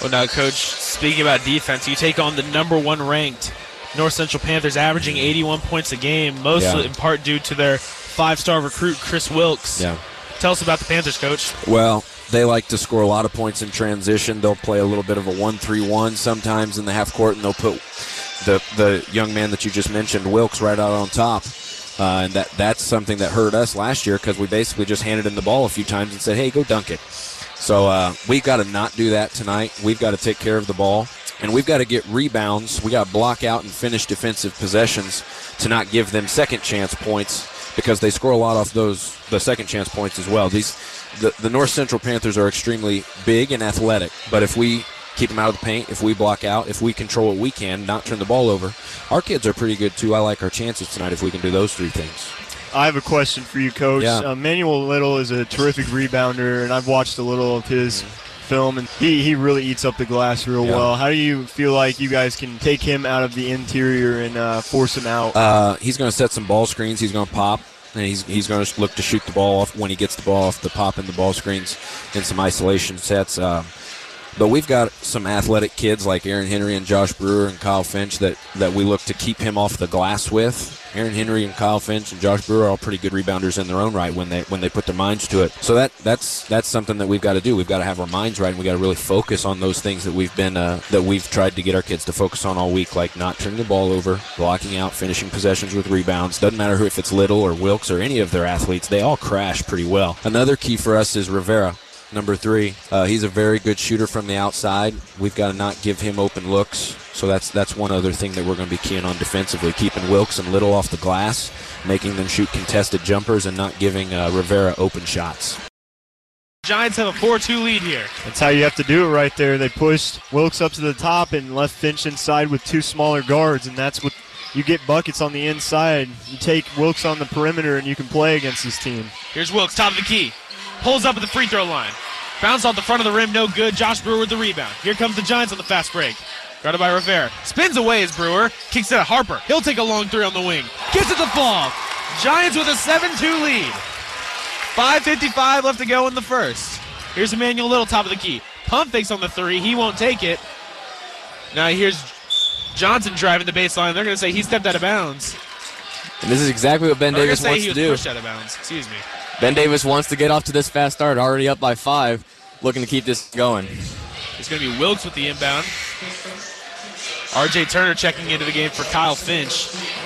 Well, now, Coach, speaking about defense, you take on the number 1 ranked North Central Panthers, averaging 81 points a game, mostly in part due to their 5-star recruit, Chris Wilkes. Yeah. Tell us about the Panthers, Coach. Well, they like to score a lot of points in transition. They'll play a little bit of a 1-3-1 sometimes in the half court, and they'll put the young man that you just mentioned, Wilkes, right out on top. And that's something that hurt us last year because we basically just handed him the ball a few times and said, hey, go dunk it. So we've got to not do that tonight. We've got to take care of the ball, and we've got to get rebounds. We got to block out and finish defensive possessions to not give them second chance points because they score a lot off the second chance points as well. The North Central Panthers are extremely big and athletic, but if we keep them out of the paint, if we block out, if we control what we can, not turn the ball over, our kids are pretty good too. I like our chances tonight if we can do those 3 things. I have a question for you, Coach. Yeah. Manuel Little is a terrific rebounder, and I've watched a little of his film, and he really eats up the glass real well. How do you feel like you guys can take him out of the interior and force him out? He's going to set some ball screens. He's going to pop, and he's going to look to shoot the ball off when he gets the ball off the pop and the ball screens in some isolation sets. But we've got some athletic kids like Aaron Henry and Josh Brewer and Kyle Finch that we look to keep him off the glass with. Aaron Henry and Kyle Finch and Josh Brewer are all pretty good rebounders in their own right when they put their minds to it. So that's something that we've got to do. We've got to have our minds right, and we've got to really focus on those things that we've tried to get our kids to focus on all week, like not turning the ball over, blocking out, finishing possessions with rebounds. Doesn't matter if it's Little or Wilkes or any of their athletes. They all crash pretty well. Another key for us is Rivera. Number 3, he's a very good shooter from the outside. We've got to not give him open looks. So that's one other thing that we're going to be keying on defensively, keeping Wilkes and Little off the glass, making them shoot contested jumpers, and not giving Rivera open shots. Giants have a 4-2 lead here. That's how you have to do it right there. They pushed Wilkes up to the top and left Finch inside with 2 smaller guards, and that's what you get buckets on the inside. You take Wilkes on the perimeter, and you can play against this team. Here's Wilkes, top of the key. Pulls up at the free throw line. Bounce off the front of the rim, no good. Josh Brewer with the rebound. Here comes the Giants on the fast break. Guarded by Rivera. Spins away as Brewer. Kicks it at Harper. He'll take a long 3 on the wing. Gets it to fall. Giants with a 7-2 lead. 5:55 left to go in the first. Here's Emmanuel Little, top of the key. Pump fakes on the 3. He won't take it. Now here's Johnson driving the baseline. They're going to say he stepped out of bounds. And this is exactly what Ben Davis wants to do. He was pushed out of bounds. Excuse me. Ben Davis wants to get off to this fast start, already up by 5, looking to keep this going. It's going to be Wilkes with the inbound. R.J. Turner checking into the game for Kyle Finch.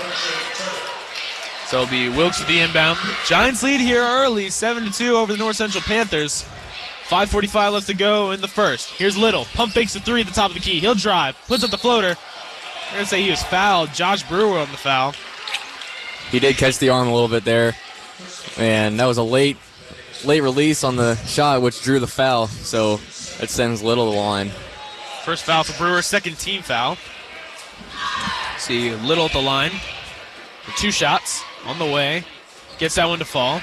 So it'll be Wilkes with the inbound. Giants lead here early, 7-2 over the North Central Panthers. 5:45 left to go in the first. Here's Little. Pump fakes a 3 at the top of the key. He'll drive. Puts up the floater. They're going to say he was fouled. Josh Brewer on the foul. He did catch the arm a little bit there. And that was a late release on the shot, which drew the foul. So it sends Little to the line. First foul for Brewer, second team foul. See Little at the line for 2 shots on the way. Gets that one to fall.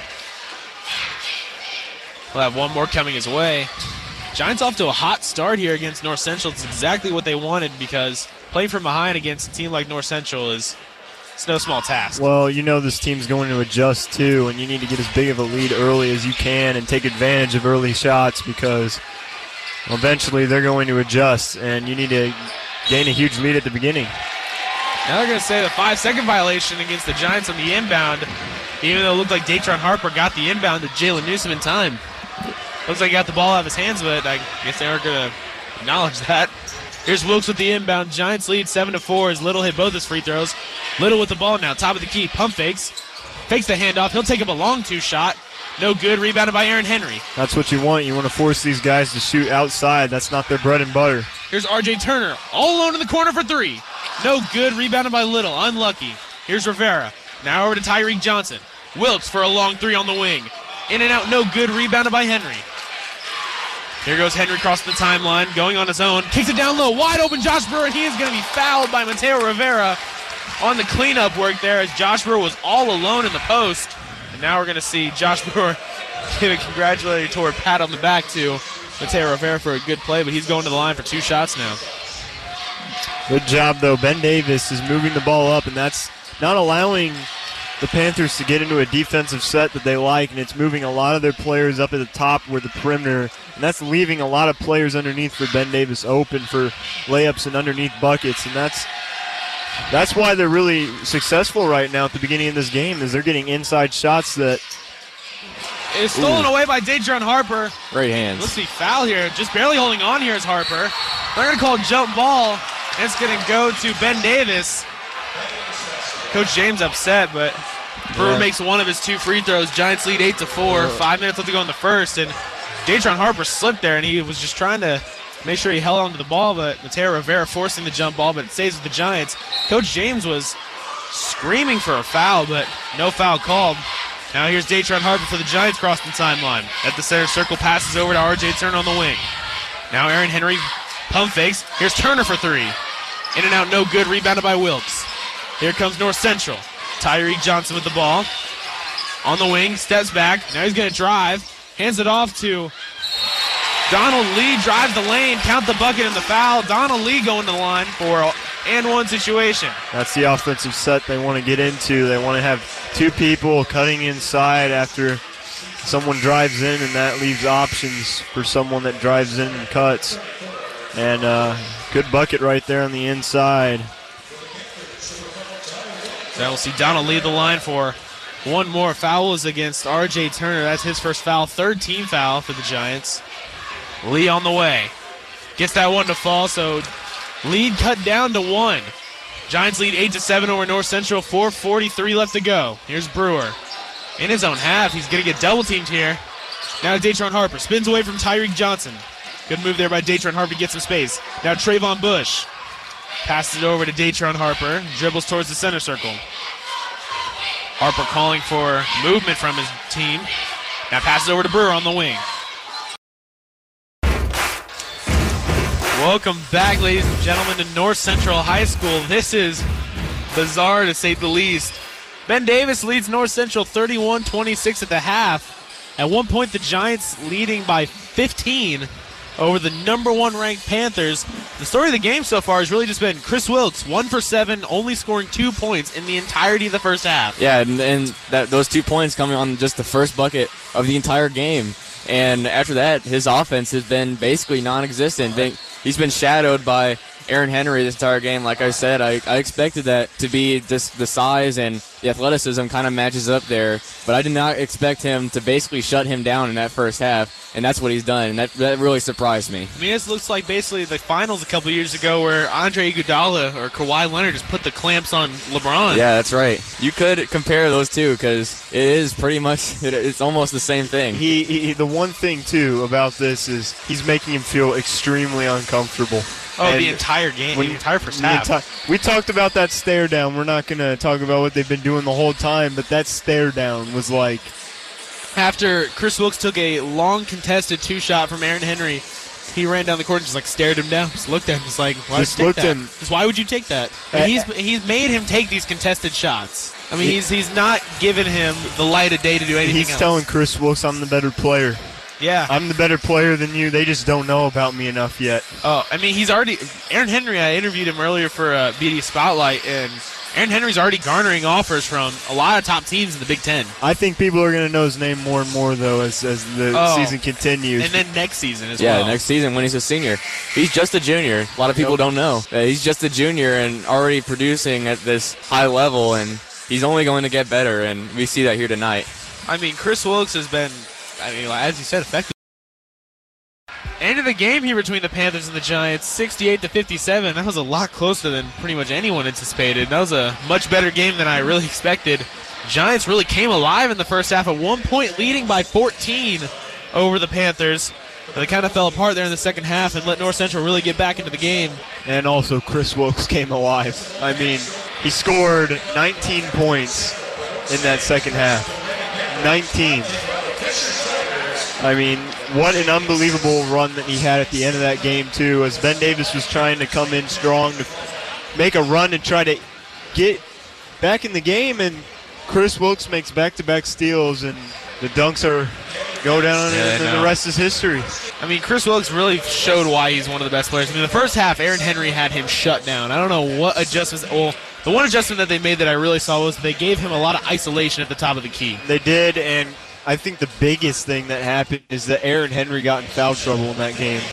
We'll have one more coming his way. Giants off to a hot start here against North Central. It's exactly what they wanted because playing from behind against a team like North Central it's no small task. Well, you know this team's going to adjust too, and you need to get as big of a lead early as you can and take advantage of early shots because eventually they're going to adjust, and you need to gain a huge lead at the beginning. Now they're going to say the 5-second violation against the Giants on the inbound, even though it looked like Datron Harper got the inbound to Jalen Newsom in time. Looks like he got the ball out of his hands, but I guess they aren't going to acknowledge that. Here's Wilkes with the inbound. Giants lead 7-4 as Little hit both his free throws. Little with the ball now, top of the key, pump fakes. Fakes the handoff. He'll take up a long 2 shot. No good, rebounded by Aaron Henry. That's what you want. You want to force these guys to shoot outside. That's not their bread and butter. Here's R.J. Turner, all alone in the corner for 3. No good, rebounded by Little, unlucky. Here's Rivera, now over to Tyreek Johnson. Wilkes for a long 3 on the wing. In and out, no good, rebounded by Henry. Here goes Henry crossing the timeline, going on his own. Kicks it down low, wide open Josh Brewer, and he is going to be fouled by Mateo Rivera on the cleanup work there as Josh Brewer was all alone in the post. And now we're going to see Josh Brewer give a congratulatory pat on the back to Mateo Rivera for a good play, but he's going to the line for 2 shots now. Good job, though. Ben Davis is moving the ball up, and that's not allowing the Panthers to get into a defensive set that they like, and it's moving a lot of their players up at the top where the perimeter, and that's leaving a lot of players underneath for Ben Davis open for layups and underneath buckets, and that's why they're really successful right now at the beginning of this game, is they're getting inside shots that... It's stolen away by Datron Harper. Great hands. Let's see, foul here. Just barely holding on here is Harper. They're going to call jump ball. It's going to go to Ben Davis. Coach James upset, but Brewer makes one of his 2 free throws. Giants lead 8-4. 5 minutes left to go in the first, and Datron Harper slipped there, and he was just trying to make sure he held onto the ball, but Mateo Rivera forcing the jump ball, but it stays with the Giants. Coach James was screaming for a foul, but no foul called. Now here's Datron Harper for the Giants crossing the timeline. At the center circle, passes over to R.J. Turner on the wing. Now Aaron Henry pump fakes. Here's Turner for 3. In and out, no good. Rebounded by Wilkes. Here comes North Central. Tyreek Johnson with the ball. On the wing, steps back. Now he's going to drive. Hands it off to Donald Lee. Drives the lane. Count the bucket and the foul. Donald Lee going to the line for and one situation. That's the offensive set they want to get into. They want to have 2 people cutting inside after someone drives in, and that leaves options for someone that drives in and cuts. And good bucket right there on the inside. So we'll see Donald lead the line for one more. Foul is against R.J. Turner. That's his first foul. 3rd team foul for the Giants. Lee on the way. Gets that one to fall, so lead cut down to 1. Giants lead 8-7 over North Central. 4:43 left to go. Here's Brewer. In his own half, he's going to get double-teamed here. Now Datron Harper. Spins away from Tyreek Johnson. Good move there by Datron Harper to get some space. Now Trayvon Bush. Passes it over to Datron Harper. Dribbles towards the center circle. Harper calling for movement from his team. Now passes over to Brewer on the wing. Welcome back, ladies and gentlemen, to North Central High School. This is bizarre, to say the least. Ben Davis leads North Central 31-26 at the half. At one point, the Giants leading by 15 over the number 1 ranked Panthers. The story of the game so far has really just been Chris Wilkes, 1 for 7, only scoring 2 points in the entirety of the first half. Yeah, and those 2 points coming on just the first bucket of the entire game. And after that, his offense has been basically non-existent. He's been shadowed by Aaron Henry this entire game. Like I said, I expected that to be just the size and the athleticism kind of matches up there, but I did not expect him to basically shut him down in that first half, and that's what he's done, and that really surprised me. I mean, this looks like basically the finals a couple years ago where Andre Iguodala or Kawhi Leonard just put the clamps on LeBron. Yeah, that's right. You could compare those two because it is pretty much, it's almost the same thing. The one thing, too, about this is he's making him feel extremely uncomfortable. Oh, and the entire game, the entire first half. We talked about that stare down. We're not going to talk about what they've been doing the whole time, but that stare down was like... After Chris Wilkes took a long contested 2-shot from Aaron Henry, he ran down the court and just stared him down. Just looked at him, why would you take that? Just why would you take that? I mean, he's made him take these contested shots. I mean, he's not giving him the light of day to do anything else. He's telling Chris Wilkes, I'm the better player. Yeah. I'm the better player than you. They just don't know about me enough yet. Oh, I mean, Aaron Henry, I interviewed him earlier for BD Spotlight, and Aaron Henry's already garnering offers from a lot of top teams in the Big Ten. I think people are going to know his name more and more, though, as the season continues. And then next season as well. Yeah, next season when he's a senior. He's just a junior. A lot of people don't know. He's just a junior and already producing at this high level, and he's only going to get better, and we see that here tonight. I mean, Chris Wilkes has been, as you said, effective. End of the game here between the Panthers and the Giants, 68-57. That was a lot closer than pretty much anyone anticipated. That was a much better game than I really expected. Giants really came alive in the first half, at one point leading by 14 over the Panthers. They kind of fell apart there in the second half and let North Central really get back into the game. And also Chris Wilkes came alive. I mean, he scored 19 points in that second half. 19. I mean, what an unbelievable run that he had at the end of that game, too, as Ben Davis was trying to come in strong to make a run and try to get back in the game, and Chris Wilkes makes back-to-back steals, and the dunks go down, and the rest is history. I mean, Chris Wilkes really showed why he's one of the best players. I mean, the first half, Aaron Henry had him shut down. I don't know what adjustments. Well, The one adjustment that they made that I really saw was they gave him a lot of isolation at the top of the key. They did, and I think the biggest thing that happened is that Aaron Henry got in foul trouble in that game.